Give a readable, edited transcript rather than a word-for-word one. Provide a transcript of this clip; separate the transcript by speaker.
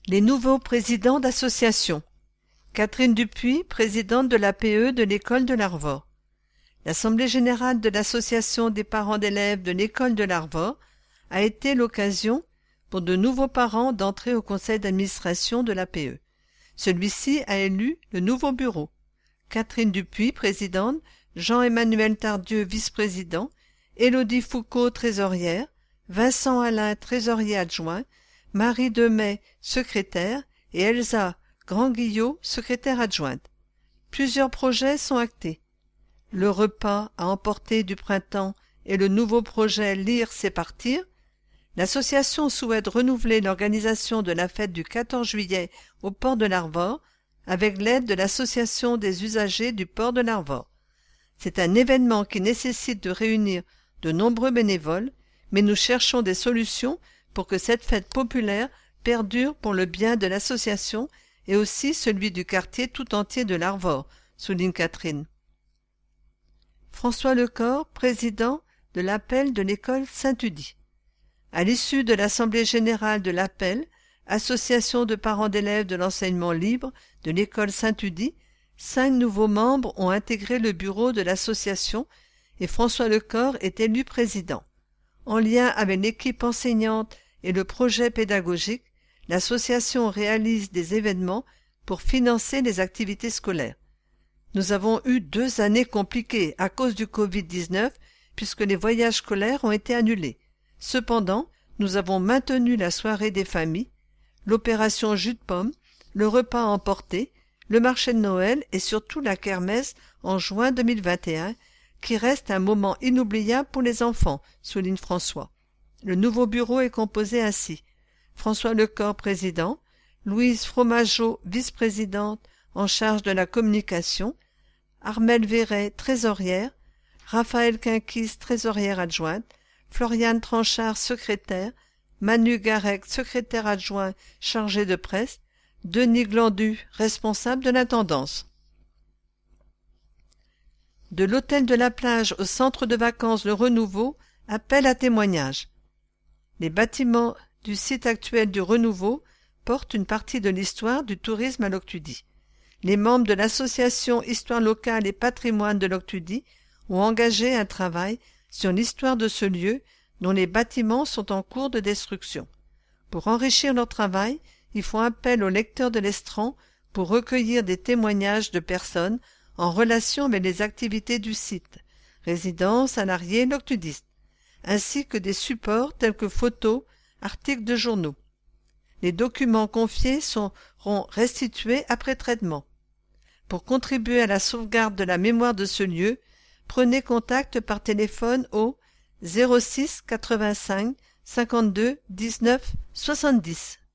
Speaker 1: Les nouveaux présidents d'associations. Catherine Dupuis, présidente de l'APE de l'école de l'Arvor. L'Assemblée générale de l'Association des parents d'élèves de l'école de l'Arvor a été l'occasion pour de nouveaux parents d'entrer au conseil d'administration de l'APE. Celui-ci a élu le nouveau bureau. Catherine Dupuis, présidente, Jean-Emmanuel Tardieu, vice-président, Élodie Foucault, trésorière, Vincent Alain, trésorier adjoint, Marie Demey, secrétaire, et Elsa Grand-Guillot, secrétaire adjointe. Plusieurs projets sont actés. Le repas à emporter du printemps et le nouveau projet Lire c'est partir. L'association souhaite renouveler l'organisation de la fête du 14 juillet au port de l'Arvor avec l'aide de l'association des usagers du port de l'Arvor. C'est un événement qui nécessite de réunir de nombreux bénévoles, mais nous cherchons des solutions pour que cette fête populaire perdure pour le bien de l'association et aussi celui du quartier tout entier de l'Arvor, souligne Catherine. François Lecor, président de l'Appel de l'école Saint-Udi. À l'issue de l'Assemblée générale de l'Appel, association de parents d'élèves de l'enseignement libre de l'école Saint-Udi, 5 nouveaux membres ont intégré le bureau de l'association et François Lecor est élu président. En lien avec l'équipe enseignante et le projet pédagogique, l'association réalise des événements pour financer les activités scolaires. Nous avons eu 2 années compliquées à cause du Covid-19 puisque les voyages scolaires ont été annulés. Cependant, nous avons maintenu la soirée des familles, l'opération jus de pomme, le repas à emporter, le marché de Noël et surtout la kermesse en juin 2021 qui reste un moment inoubliable pour les enfants, souligne François. Le nouveau bureau est composé ainsi. François Lecor, président, Louise Fromageau, vice-présidente en charge de la communication, Armelle Véret, trésorière, Raphaël Quinquis, trésorière adjointe, Floriane Tranchard, secrétaire, Manu Garec, secrétaire adjoint chargé de presse, Denis Glandu, responsable de l'intendance. De l'hôtel de la plage au centre de vacances Le Renouveau, appel à témoignages. Les bâtiments du site actuel du Renouveau portent une partie de l'histoire du tourisme à Loctudy. Les membres de l'association Histoire locale et patrimoine de Loctudy ont engagé un travail sur l'histoire de ce lieu dont les bâtiments sont en cours de destruction. Pour enrichir leur travail, ils font appel aux lecteurs de l'Estran pour recueillir des témoignages de personnes en relation avec les activités du site, résidents, salariés, loctudistes, ainsi que des supports tels que photos, articles de journaux. Les documents confiés seront restitués après traitement. Pour contribuer à la sauvegarde de la mémoire de ce lieu, prenez contact par téléphone au 06 85 52 19 70.